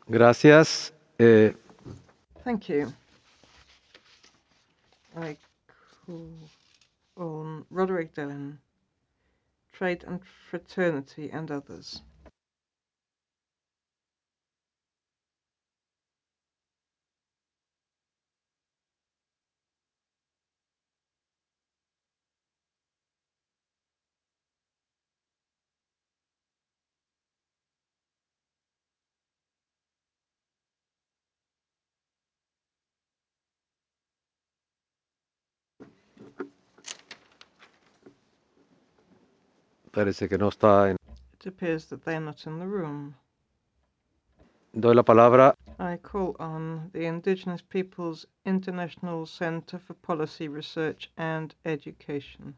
Gracias. Thank you. I call on Roderick Dillon, Trade and Fraternity and others. Parece que no está en. It appears that they are not in the room. Doy la palabra. I call on the Indigenous Peoples International Center for Policy Research and Education.